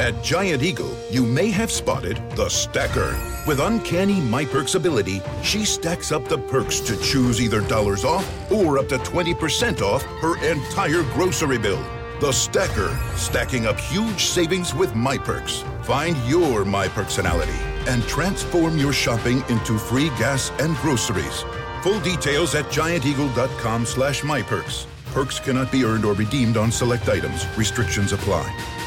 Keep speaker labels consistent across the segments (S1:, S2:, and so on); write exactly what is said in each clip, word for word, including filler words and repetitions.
S1: At Giant Eagle, you may have spotted the Stacker. With uncanny MyPerks ability, she stacks up the perks to choose either dollars off or up to twenty percent off her entire grocery bill. The Stacker, stacking up huge savings with MyPerks. Find your MyPerksonality and transform your shopping into free gas and groceries. Full details at gianteagle.com slash MyPerks. Perks cannot be earned or redeemed on select items. Restrictions apply.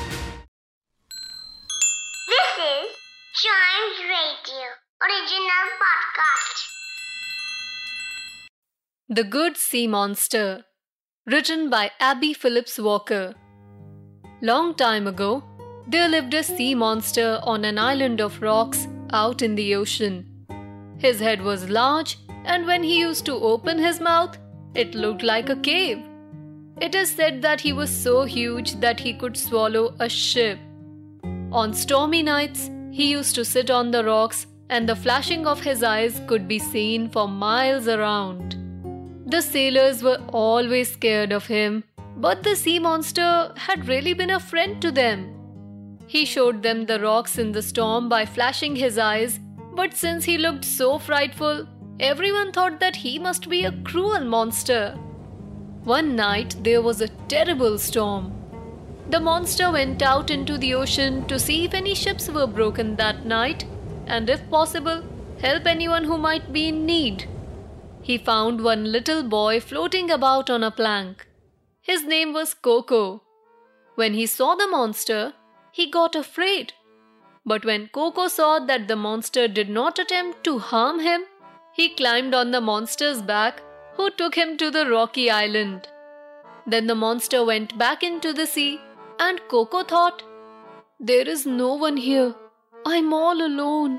S2: This is Giant Radio, original podcast.
S3: The Good Sea Monster, written by Abby Phillips Walker. Long time ago, there lived a sea monster on an island of rocks out in the ocean. His head was large, and when he used to open his mouth, it looked like a cave. It is said that he was so huge that he could swallow a ship. On stormy nights, he used to sit on the rocks, and the flashing of his eyes could be seen for miles around. The sailors were always scared of him, but the sea monster had really been a friend to them. He showed them the rocks in the storm by flashing his eyes, but since he looked so frightful, everyone thought that he must be a cruel monster. One night there was a terrible storm. The monster went out into the ocean to see if any ships were broken that night, and if possible, help anyone who might be in need. He found one little boy floating about on a plank. His name was Coco. When he saw the monster, he got afraid. But when Coco saw that the monster did not attempt to harm him, he climbed on the monster's back, who took him to the rocky island. Then the monster went back into the sea, and Coco thought, "There is no one here. I'm all alone."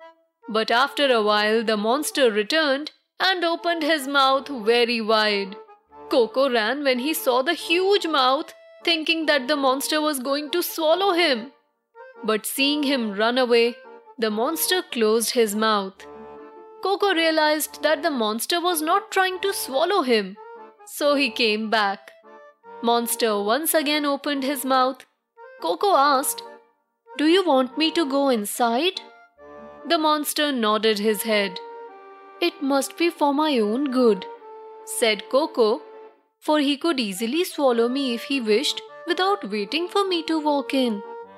S3: But after a while, the monster returned and opened his mouth very wide. Coco ran when he saw the huge mouth, thinking that the monster was going to swallow him. But seeing him run away, the monster closed his mouth. Coco realized that the monster was not trying to swallow him, so he came back. Monster once again opened his mouth. Coco asked, "Do you want me to go inside?" The monster nodded his head. "It must be for my own good," said Coco, "for he could easily swallow me if he wished without waiting for me to walk in."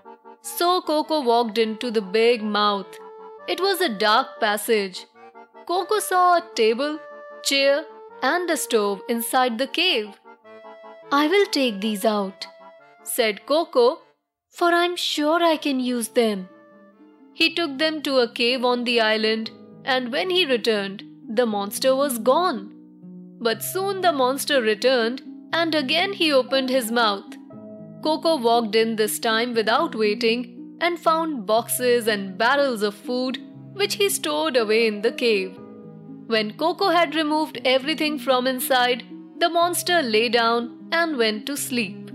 S3: So Coco walked into the big mouth. It was a dark passage. Coco saw a table, chair, and a stove inside the cave. "I will take these out," said Coco, "for I'm sure I can use them." He took them to a cave on the island, and when he returned, the monster was gone. But soon the monster returned, and again he opened his mouth. Coco walked in this time without waiting and found boxes and barrels of food which he stored away in the cave. When Coco had removed everything from inside, the monster lay down and went to sleep.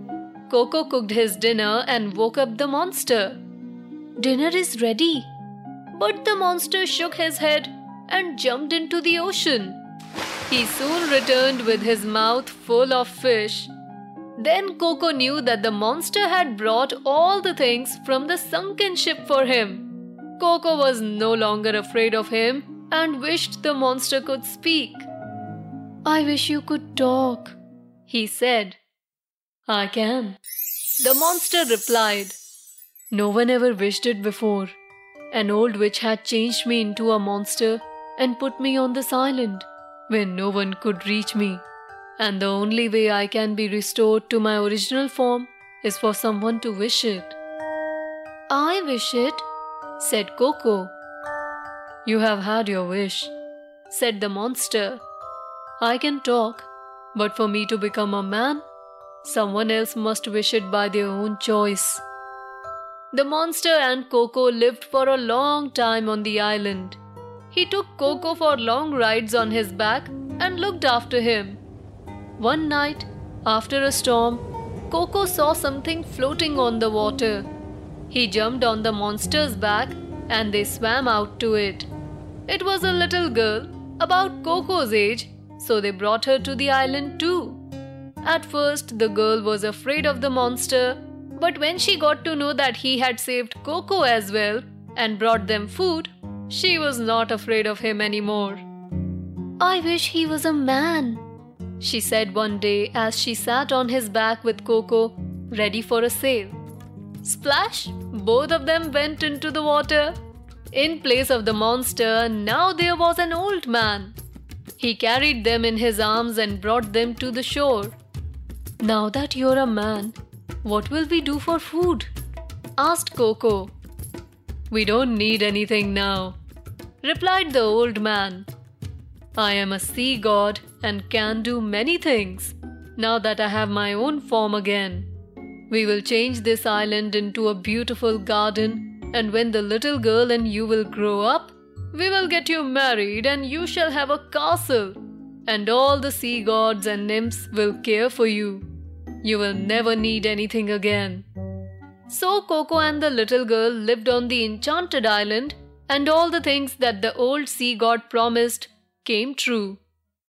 S3: Coco cooked his dinner and woke up the monster. "Dinner is ready." But the monster shook his head and jumped into the ocean. He soon returned with his mouth full of fish. Then Coco knew that the monster had brought all the things from the sunken ship for him. Coco was no longer afraid of him and wished the monster could speak. "I wish you could talk," he said. "I can," the monster replied. "No one ever wished it before. An old witch had changed me into a monster and put me on this island where no one could reach me. And the only way I can be restored to my original form is for someone to wish it." "I wish it," said Coco. "You have had your wish," said the monster. "I can talk, but for me to become a man, someone else must wish it by their own choice." The monster and Coco lived for a long time on the island. He took Coco for long rides on his back and looked after him. One night, after a storm, Coco saw something floating on the water. He jumped on the monster's back and they swam out to it. It was a little girl, about Coco's age, so they brought her to the island too. At first, the girl was afraid of the monster, But when she got to know that he had saved Coco as well and brought them food, she was not afraid of him anymore. "I wish he was a man," she said one day as she sat on his back with Coco, ready for a sail. Splash! Both of them went into the water. In place of the monster, now there was an old man. He carried them in his arms and brought them to the shore. "Now that you're a man, what will we do for food?" asked Coco. "We don't need anything now," replied the old man. "I am a sea god and can do many things now that I have my own form again. We will change this island into a beautiful garden, and when the little girl and you will grow up, we will get you married and you shall have a castle, and all the sea gods and nymphs will care for you. You will never need anything again." So Coco and the little girl lived on the enchanted island, and all the things that the old sea god promised came true.